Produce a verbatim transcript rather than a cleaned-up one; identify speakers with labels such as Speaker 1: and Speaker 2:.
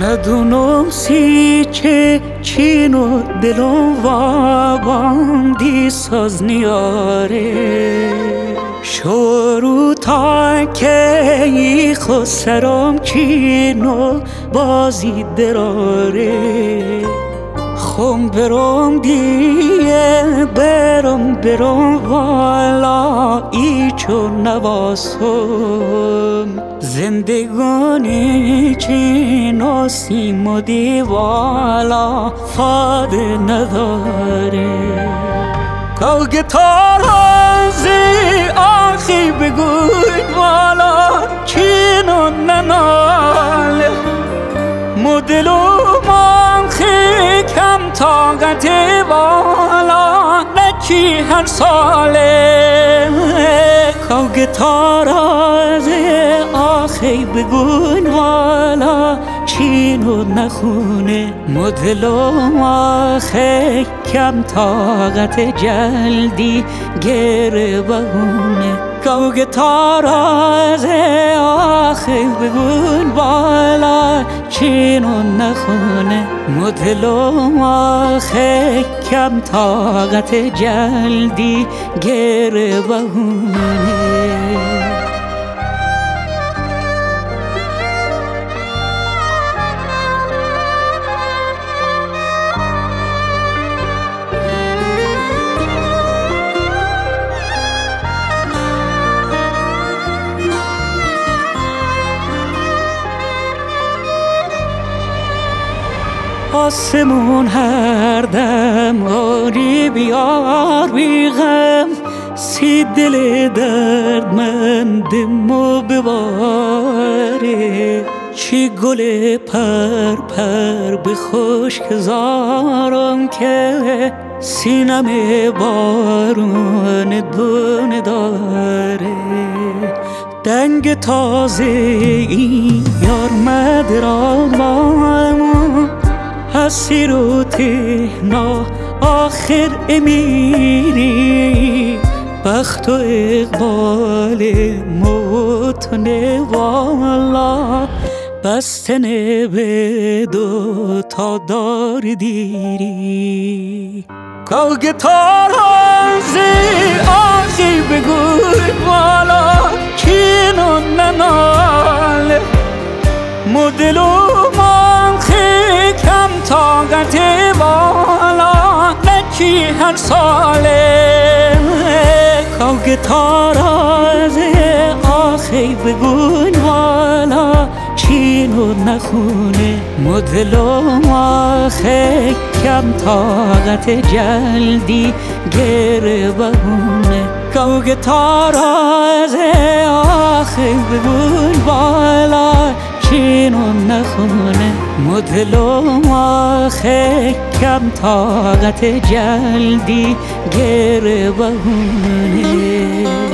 Speaker 1: ندونم سی چه چین و دلم واباندی ساز نیاره شروع تا که ای خسرم چین و بازی دراره خم برم دیه برم برم والا ای چون نواسم زندگانی چین و سیم و دیوالا فاد نداره کو گتار هزی آخی بگوی والا چین و نناله مدلو منخی کم طاقت والا نچی هر ساله کو گتار از آخی بگون والا چین و نخونه مدلو آخی کم طاقت جلدی گره بهونه کو گتار از آخی بگون والا چین و نخونه مدلو آخی کم طاقت جلدی گره بهونه آسمون هر دم آری بیار بیغم سی دل دردمندمو بباره چی گل پر پر به خشک زارم که سینم بارون دونه داره دنگ تازه این یار مدرامم حسیر و تهنا آخر امیری بخت و اقبال موتنه والا بستنه به دو تا دار دیری کو گتار هزی آخی بگوی والا چین و نناله مدلو منخی کم طاقت والا نچی هر ساله کو گتار از آخی بگون والا چین و نخونه مدلو آخی کم طاقت جلدی گره بهونه کو گتار از آخی بگون والا چین و نخونه مدلو آخی کم طاقت جلدی گره بهونه